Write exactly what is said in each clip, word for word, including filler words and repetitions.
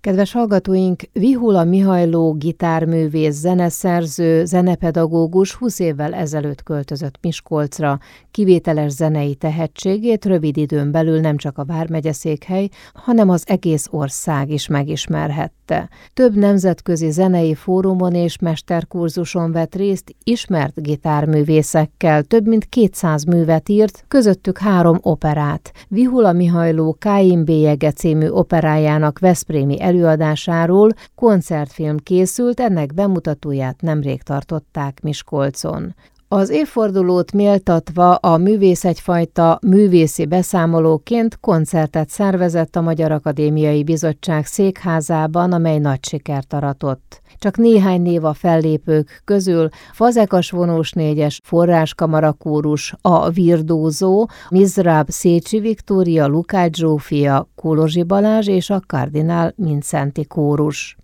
Kedves hallgatóink, Vihula Mihajló gitárművész, zeneszerző, zenepedagógus húsz évvel ezelőtt költözött Miskolcra. Kivételes zenei tehetségét rövid időn belül nem csak a vármegyeszékhely, hanem az egész ország is megismerhette. Több nemzetközi zenei fórumon és mesterkurzuson vett részt ismert gitárművészekkel, több mint kétszáz művet írt, közöttük három operát. Vihula Mihajló Káin bélyege című operájának veszprémi előadásáról koncertfilm készült, ennek bemutatóját nemrég tartották Miskolcon. Az évfordulót méltatva a művész egyfajta művészi beszámolóként koncertet szervezett a Magyar Akadémiai Bizottság székházában, amely nagy sikert aratott. Csak néhány név a fellépők közül: Fazekas vonós négyes, Forráskamara kórus, a Virdózó, Mizrab Szécsi Viktória, Lukács Zsófia, Kolozsi Balázs és a Kardinál Mincenti kórus.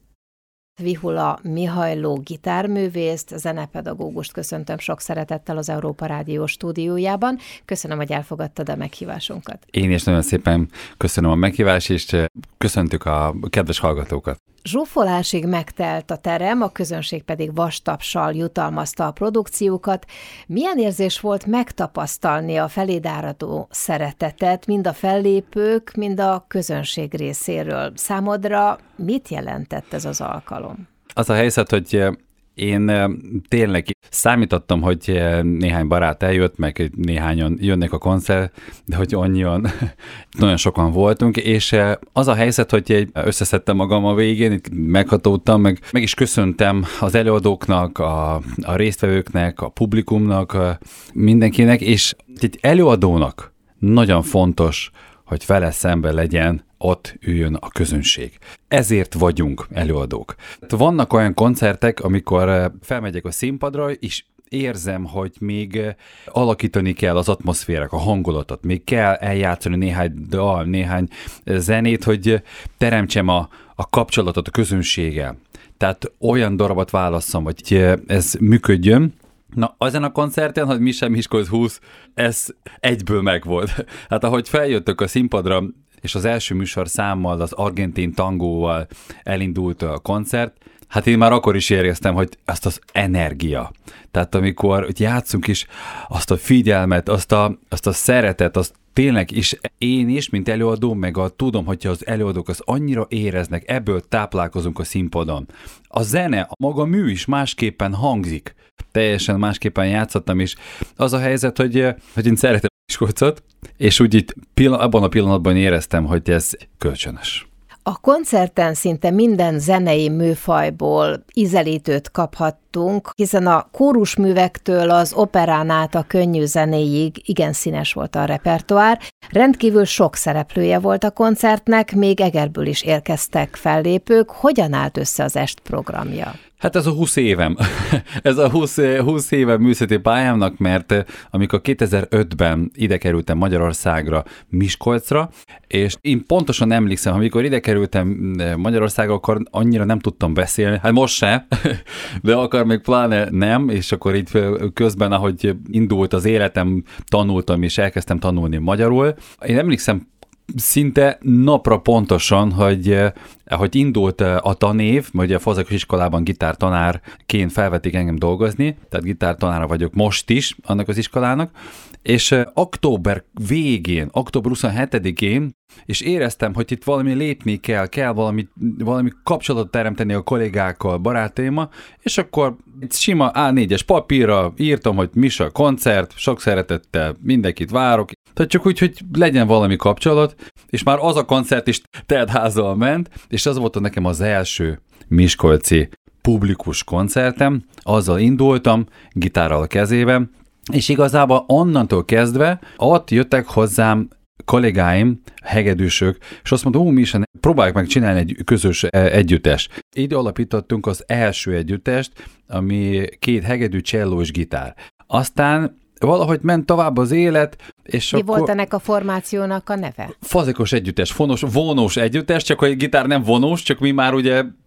Vihula Mihajló gitárművészt, zenepedagógust köszöntöm sok szeretettel az Európa Rádió stúdiójában. Köszönöm, hogy elfogadtad a meghívásunkat. Én is nagyon szépen köszönöm a meghívást, és köszöntük a kedves hallgatókat. Zsúfolásig megtelt a terem, a közönség pedig vastapssal jutalmazta a produkciókat. Milyen érzés volt megtapasztalni a feléd áradó szeretetet, mind a fellépők, mind a közönség részéről? Számodra mit jelentett ez az alkalom? Az a helyzet, hogy én tényleg számítottam, hogy néhány barát eljött, meg néhányan jönnek a koncert, de hogy annyian, nagyon sokan voltunk, és az a helyzet, hogy összeszedtem magam a végén, meghatódtam, meg, meg is köszöntem az előadóknak, a, a résztvevőknek, a publikumnak, a mindenkinek, és egy előadónak nagyon fontos, hogy vele szemben legyen, ott üljön a közönség. Ezért vagyunk előadók. Vannak olyan koncertek, amikor felmegyek a színpadra, és érzem, hogy még alakítani kell az atmoszférák, a hangulatot, még kell eljátszani néhány dal, néhány zenét, hogy teremtsem a, a kapcsolatot a közönséggel. Tehát olyan darabot válasszam, hogy ez működjön. Na, ezen a koncerten, hogy mi sem Miskolc húsz, ez egyből megvolt. Hát ahogy feljöttök a színpadra, és az első műsorszámmal, az argentin tangóval elindult a koncert, hát én már akkor is éreztem, hogy azt az energia. Tehát amikor hogy játszunk is, azt a figyelmet, azt a, azt a szeretet, azt tényleg is én is, mint előadó, meg a, tudom, hogyha az előadók az annyira éreznek, ebből táplálkozunk a színpadon. A zene, a maga mű is másképpen hangzik. Teljesen másképpen játszottam, és az a helyzet, hogy, hogy én szeretem Miskolcot, és úgy itt pillan- abban a pillanatban éreztem, hogy ez kölcsönös. A koncerten szinte minden zenei műfajból ízelítőt kaphattunk, hiszen a kórusművektől az operán át a könnyű zenéig igen színes volt a repertoár. Rendkívül sok szereplője volt a koncertnek, még Egerből is érkeztek fellépők. Hogyan állt össze az est programja? Hát ez a húsz évem. ez a húsz, húsz éve művészeti pályámnak, mert amikor kétezer-ötben ide kerültem Magyarországra, Miskolcra, és én pontosan emlékszem, amikor ide kerültem Magyarországra, akkor annyira nem tudtam beszélni, hát most se, de akkor még pláne nem, és akkor itt közben, ahogy indult az életem, tanultam, és elkezdtem tanulni magyarul. Én emlékszem szinte napra pontosan, hogy ahogy indult a tanév, mert ugye a Fazekas iskolában gitártanárként felvették engem dolgozni, tehát gitártanára vagyok most is annak az iskolának, és október végén, október huszonhetedikén, és éreztem, hogy itt valami lépni kell, kell valami, valami kapcsolatot teremteni a kollégákkal, barátaimmal, és akkor egy sima á négyes papírra írtam, hogy Misa koncert, sok szeretettel mindenkit várok, tehát csak úgy, hogy legyen valami kapcsolat, és már az a koncert is teltházzal ment, és az volt nekem az első miskolci publikus koncertem, azzal indultam, gitárral a kezében, és igazából onnantól kezdve ott jöttek hozzám kollégáim, hegedűsök, és azt mondta, ó, Misa, próbáljuk meg csinálni egy közös együttest. Így alapítottunk az első együttest, ami két hegedű, cselló és gitár. Aztán valahogy ment tovább az élet, és Mi akkor... volt ennek a formációnak a neve? Fazekas együttes, fonós, vonós együttes, csak hogy a gitár nem vonós, csak mi már ugye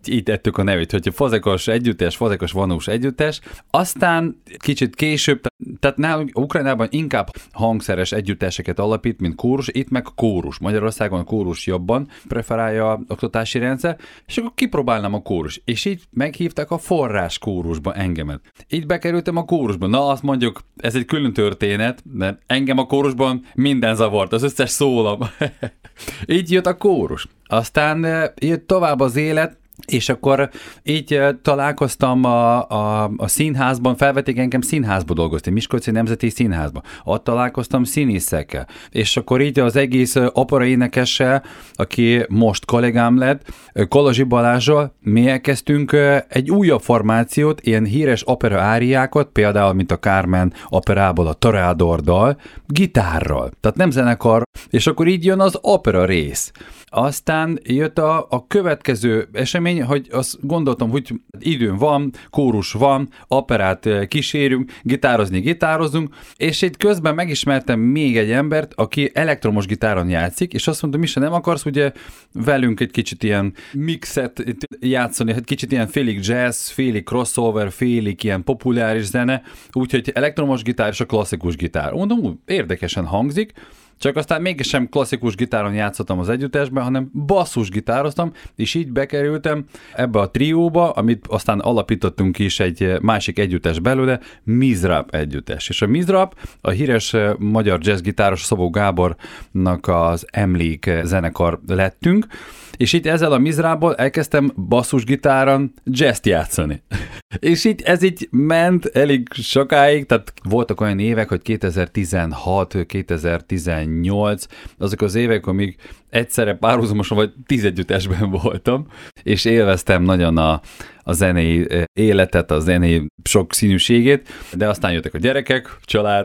így tettük a nevét, hogy Fazekos együttes, Fazekos vonós együttes. Aztán kicsit később, tehát nálunk Ukrajnában inkább hangszeres együtteseket alapít, mint kórus, itt meg kórus. Magyarországon a kórus jobban preferálja a oktatási rendszer, és akkor kipróbálnám a kórus. És így meghívtak a forrás kórusba engemet. Így bekerültem a kórusba. Na, azt mondjuk, ez egy külön történet, de engem a kórusban minden zavart, az összes szólam. Így jött a kórus. Aztán jött tovább az élet, és akkor így találkoztam a, a, a színházban, felvették engem színházba dolgozni, Miskolci Nemzeti Színházba. Ott találkoztam színészekkel. És akkor így az egész opera énekessel, aki most kollégám lett, Kolozsi Balázsral, mi elkezdtünk egy újabb formációt, ilyen híres opera áriákat, például, mint a Carmen operából a Toreador-dal, gitárral. Tehát nem zenekar, és akkor így jön az opera rész. Aztán jött a, a következő esemény, hogy azt gondoltam, hogy időm van, kórus van, operát kísérünk, gitározni gitározunk, és itt közben megismertem még egy embert, aki elektromos gitáron játszik, és azt mondta, Misa, nem akarsz ugye velünk egy kicsit ilyen mixet játszani, egy kicsit ilyen félig jazz, félig crossover, félig ilyen populáris zene, úgyhogy elektromos gitár és a klasszikus gitár. Mondom, érdekesen hangzik, csak aztán mégsem klasszikus gitáron játszottam az együttesben, hanem basszus gitároztam, és így bekerültem ebbe a trióba, amit aztán alapítottunk is egy másik együttes belőle, Mizrab együttes. És a Mizrab, a híres magyar jazzgitáros Szabó Gábornak az emlék zenekar lettünk, és itt ezzel a Mizrából elkezdtem basszusgitáron jazzt játszani. És így ez így ment elég sokáig, tehát voltak olyan évek, hogy kétezer-tizenhat kétezer-tizennyolc, azok az évek, amíg egyszerre párhuzamosan vagy tíz együttesben voltam, és élveztem nagyon a, a zenei életet, a zenei sok színűségét, de aztán jöttek a gyerekek, család,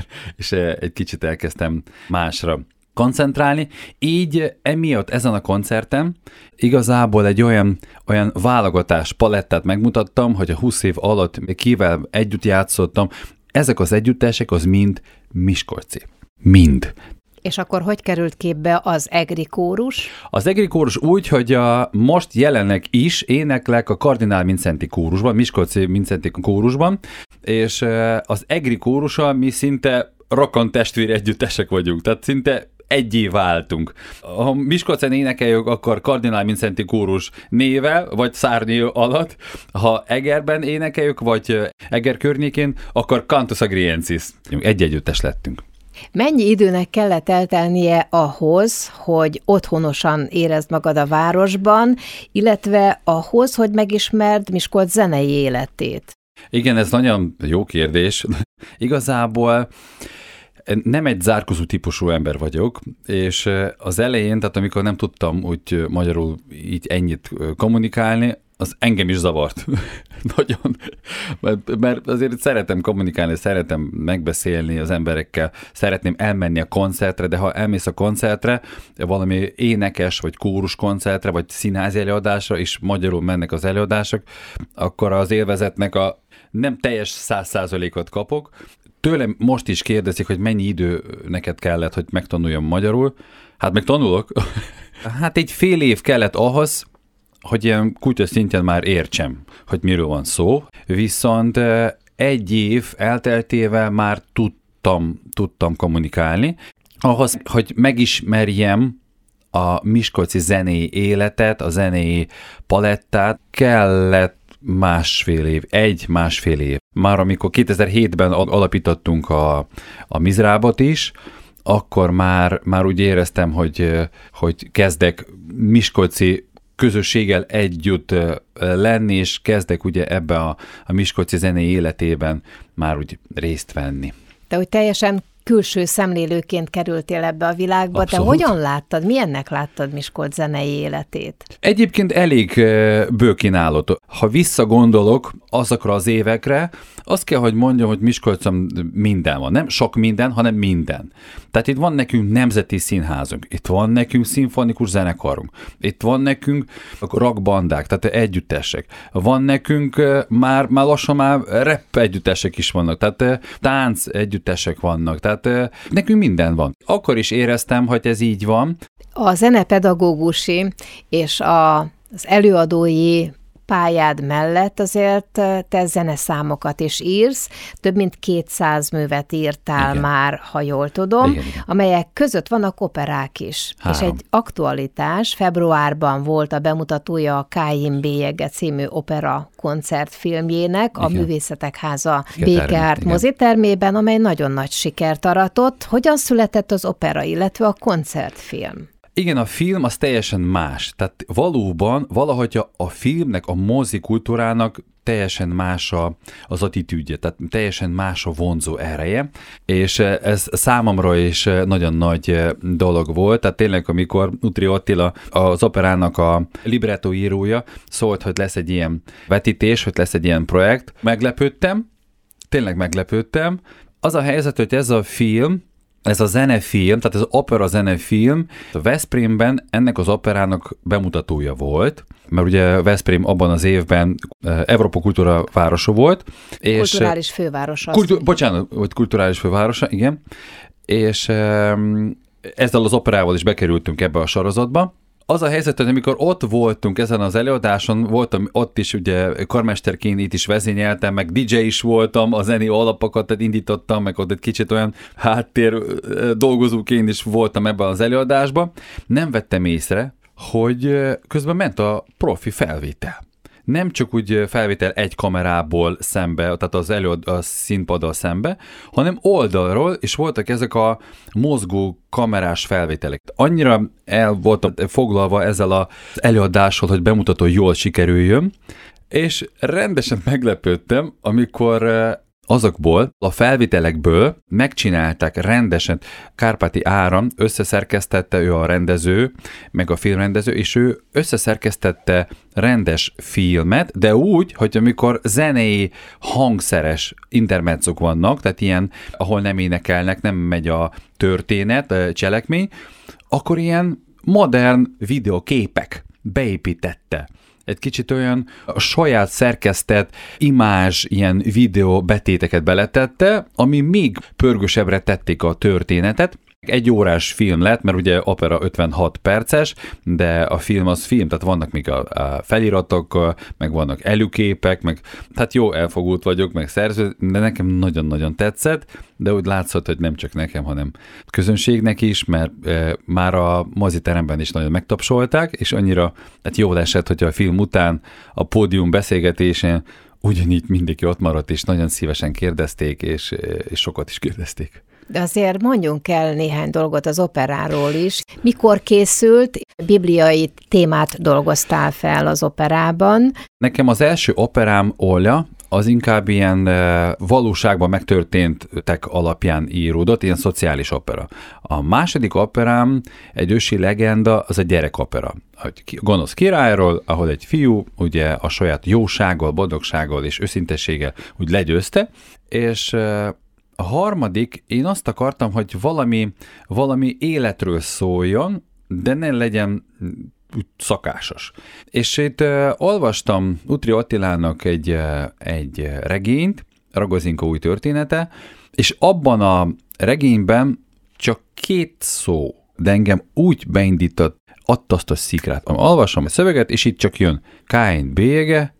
és egy kicsit elkezdtem másra koncentrálni. Így emiatt ezen a koncerten igazából egy olyan, olyan válogatás palettát megmutattam, hogy a húsz év alatt kivel együtt játszottam, ezek az együttesek az mind miskolci. Mind. És akkor hogy került képbe az egri kórus? Az egri kórus úgy, hogy a, most jelenleg is éneklek a Kardinál Mincenti kórusban, Miskolci Mincenti kórusban, és az egri kórussal mi szinte rokon testvér együttesek vagyunk, tehát szinte egyé váltunk. Ha Miskolcon énekeljük, akkor Kardinál Mincenti kórus néve, vagy szárnyé alatt. Ha Egerben énekeljük, vagy Eger környékén, akkor Cantus Agriensis. Egy együttes lettünk. Mennyi időnek kellett eltelnie ahhoz, hogy otthonosan érezd magad a városban, illetve ahhoz, hogy megismerd Miskolc zenei életét? Igen, ez nagyon jó kérdés. Igazából nem egy zárkozó típusú ember vagyok, és az elején, tehát amikor nem tudtam úgy magyarul így ennyit kommunikálni, az engem is zavart. Nagyon. Mert, mert azért szeretem kommunikálni, szeretem megbeszélni az emberekkel, szeretném elmenni a koncertre, de ha elmész a koncertre, valami énekes, vagy kórus koncertre, vagy színházi előadásra, és magyarul mennek az előadások, akkor az élvezetnek a nem teljes száz százalékot kapok. Tőlem most is kérdezik, hogy mennyi idő neked kellett, hogy megtanuljam magyarul. Hát meg tanulok. Hát egy fél év kellett ahhoz, hogy ilyen kutya szintjén már értsem, hogy miről van szó. Viszont egy év elteltével már tudtam, tudtam kommunikálni. Ahhoz, hogy megismerjem a miskolci zenei életet, a zenei palettát, kellett másfél év, egy-másfél év. Már amikor kétezer-hétben alapítottunk a, a Mizrábot is, akkor már, már úgy éreztem, hogy, hogy kezdek miskolci közösséggel együtt lenni, és kezdek ugye ebbe a, a miskolci zenei életében már úgy részt venni. Te úgy teljesen külső szemlélőként kerültél ebbe a világba. Abszolút. Te hogyan láttad, milyennek láttad Miskolc zenei életét? Egyébként elég bőkínálatot. Ha visszagondolok azokra az évekre, azt kell, hogy mondjam, hogy Miskolcon minden van. Nem sok minden, hanem minden. Tehát itt van nekünk nemzeti színházunk, itt van nekünk szimfonikus zenekarunk, itt van nekünk rockbandák, tehát együttesek. Van nekünk már, már lassan már rap együttesek is vannak, tehát tánc együttesek vannak, tehát nekünk minden van. Akkor is éreztem, hogy ez így van. A zenepedagógusi és a Az előadói pályád mellett azért te zeneszámokat is írsz, több mint kétszáz művet írtál igen. már, ha jól tudom, igen, igen. amelyek között vannak operák is. Három. És egy aktualitás, februárban volt a bemutatója a Káin bélyege című opera koncertfilmjének, igen. a Művészetek Háza Békeárt mozitermében, amely nagyon nagy sikert aratott. Hogyan született az opera, illetve a koncertfilm? Igen, a film az teljesen más. Tehát valóban valahogy a, a filmnek, a mozikultúrának teljesen más a, az attitűdje, tehát teljesen más a vonzó ereje, és ez számomra is nagyon nagy dolog volt, tehát tényleg, amikor Utri Attila, az operának a libretto írója szólt, hogy lesz egy ilyen vetítés, hogy lesz egy ilyen projekt, meglepődtem, tényleg meglepődtem. Az a helyzet, hogy ez a film, ez a zenefilm, tehát ez az opera zenefilm, a Veszprémben ennek az operának bemutatója volt, mert ugye Veszprém abban az évben Európa kultúra városa volt. És kulturális fővárosa. Kultu- bocsánat, hogy kulturális fővárosa, igen. És ezzel az operával is bekerültünk ebbe a sorozatba. Az a helyzet, hogy amikor ott voltunk ezen az előadáson, voltam ott is ugye karmesterként, itt is vezényeltem, meg dé dzsé is voltam, a zenei alapokat indítottam, meg ott egy kicsit olyan háttér dolgozóként is voltam ebben az előadásban. Nem vettem észre, hogy közben ment a profi felvétel. Nem csak úgy felvétel egy kamerából szembe, tehát az előad, a színpaddal szembe, hanem oldalról, és voltak ezek a mozgó kamerás felvételek. Annyira el voltam foglalva ezzel az előadással, hogy bemutató jól sikerüljön, és rendesen meglepődtem, amikor azokból, a felvételekből megcsinálták rendesen. Kárpáti Áram összeszerkesztette, ő a rendező, meg a filmrendező, és ő összeszerkesztette rendes filmet, de úgy, hogy amikor zenei, hangszeres intermezzok vannak, tehát ilyen, ahol nem énekelnek, nem megy a történet, a cselekmény, akkor ilyen modern videoképek beépítette. Egy kicsit olyan a saját szerkesztett imázs, ilyen videó betéteket beletette, ami még pörgősebbre tették a történetet. Egy órás film lett, mert ugye opera ötvenhat perces, de a film az film, tehát vannak még a, a feliratok, meg vannak előképek, meg tehát jó elfogult vagyok, meg szerző, de nekem nagyon-nagyon tetszett, de úgy látszott, hogy nem csak nekem, hanem közönségnek is, mert e, már a moziteremben is nagyon megtapsolták, és annyira hát jól esett, hogy a film után a pódium beszélgetésén ugyanígy mindenki ott maradt, és nagyon szívesen kérdezték, és, és sokat is kérdezték. De azért mondjunk el néhány dolgot az operáról is. Mikor készült, bibliai témát dolgoztál fel az operában? Nekem az első operám, Olja, az inkább ilyen valóságban megtörténtek alapján íródott, ilyen szociális opera. A második operám, egy ősi legenda, az egy gyerekopera. Egy gonosz királyról, ahol egy fiú ugye a saját jósággal, boldogsággal és őszintességgel úgy legyőzte, és a harmadik, én azt akartam, hogy valami, valami életről szóljon, de ne legyen úgy szakásos. És itt uh, olvastam Utri Attilának egy, uh, egy regényt, Ragozinka új története, és abban a regényben csak két szó, de engem úgy beindított, adta azt a szikrát. Olvasom a szöveget, és itt csak jön Káin bélyege,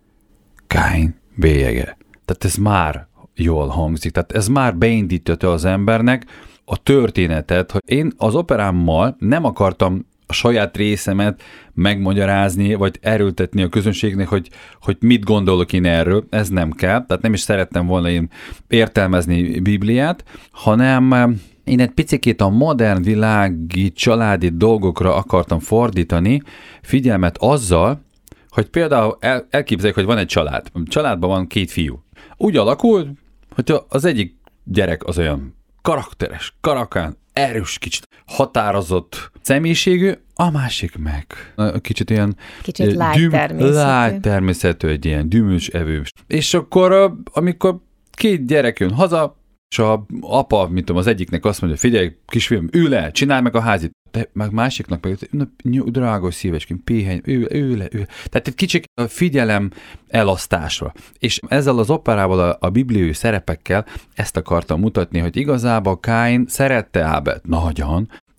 Káin bélyege. Tehát ez már jól hangzik. Tehát ez már beindította az embernek a történetet, hogy én az operámmal nem akartam a saját részemet megmagyarázni, vagy erőltetni a közönségnek, hogy, hogy mit gondolok én erről, ez nem kell, tehát nem is szerettem volna én értelmezni Bibliát, hanem én egy picikét a modern világi családi dolgokra akartam fordítani figyelmet azzal, hogy például el, elképzeljük, hogy van egy család. A családban van két fiú. Úgy alakul, hogy az egyik gyerek az olyan karakteres, karakán, erős, kicsit határozott személyiségű, a másik meg kicsit ilyen kicsit lágy természetű. Lágy természetű, egy ilyen dümös evős. És akkor, amikor két gyerek jön haza, és a apa, mint tudom, az egyiknek azt mondja, figyelj, kisfiam, ülj le, csinálj meg a házit. De meg másiknak meg, drágos szíveském, pihenj, ülj, ülj le, ülj. Tehát egy kicsit a figyelem elasztásra. És ezzel az operával, a, a bibliai szerepekkel ezt akartam mutatni, hogy igazából Káin szerette Ábelt nagyon,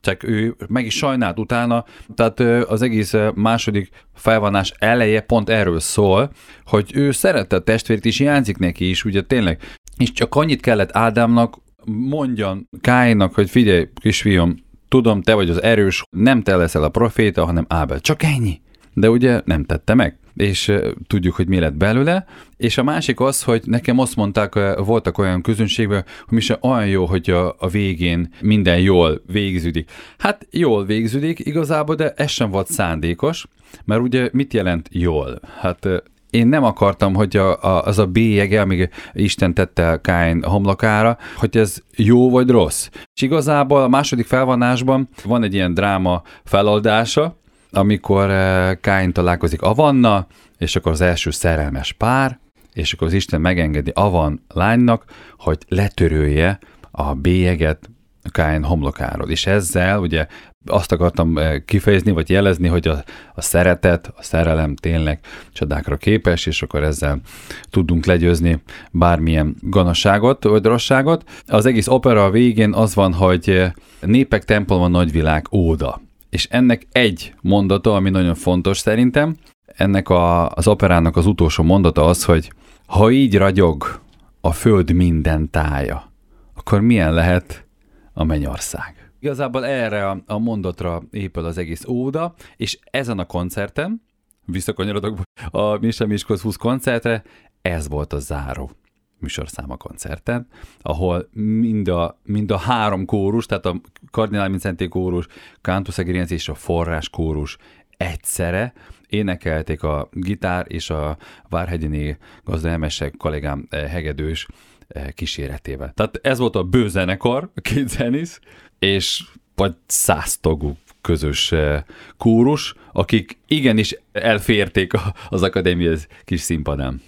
csak ő meg is sajnált utána, tehát az egész második felvonás eleje pont erről szól, hogy ő szerette a testvérét, és hiányzik neki is, ugye tényleg, és csak annyit kellett Ádámnak mondjan Káinnak, hogy figyelj, kisfiam, tudom, te vagy az erős, nem te leszel a proféta, hanem Ábel. Csak ennyi. De ugye nem tette meg, és uh, tudjuk, hogy mi lett belőle, és a másik az, hogy nekem azt mondták, uh, voltak olyan közönségben, hogy mi sem olyan jó, hogy a, a végén minden jól végződik. Hát jól végződik igazából, de ez sem volt szándékos, mert ugye mit jelent jól? Hát uh, én nem akartam, hogy a, a, az a bélyege, amíg Isten tette Káin homlokára, hogy ez jó vagy rossz. És igazából a második felvonásban van egy ilyen dráma feloldása, amikor Káin találkozik Avannal, és akkor az első szerelmes pár, és akkor az Isten megengedi Avan lánynak, hogy letörölje a bélyeget Káin homlokáról. És ezzel ugye azt akartam kifejezni, vagy jelezni, hogy a, a szeretet, a szerelem tényleg csodákra képes, és akkor ezzel tudunk legyőzni bármilyen gonoszságot, vagy rosszságot. Az egész opera végén az van, hogy népek temploma nagyvilág óda. És ennek egy mondata, ami nagyon fontos szerintem, ennek a, az operának az utolsó mondata az, hogy ha így ragyog a föld minden tája, akkor milyen lehet a mennyország? Igazából erre a, a mondatra épül az egész óda, és ezen a koncerten, visszakanyarodok a Mise Miskolc húsz koncertre, ez volt a záró műsorszám a koncerten, ahol mind a, mind a három kórus, tehát a Kardinál Mindszenty kórus, Cantus Egeriensis és a Forrás kórus egyszerre énekelték a gitár és a Várhegyiné Gazda Emese kollégám hegedős kíséretével. Tehát ez volt a bő zenekar, a két zenész, és vagy száz tagú közös kórus, akik igenis elférték az akadémia kis színpadán.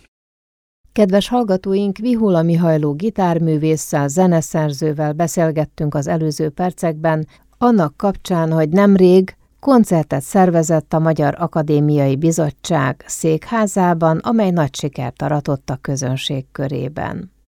Kedves hallgatóink, Vihula Mihajló gitárművésszel, zeneszerzővel beszélgettünk az előző percekben, annak kapcsán, hogy nemrég koncertet szervezett a Magyar Akadémiai Bizottság székházában, amely nagy sikert aratott a közönség körében.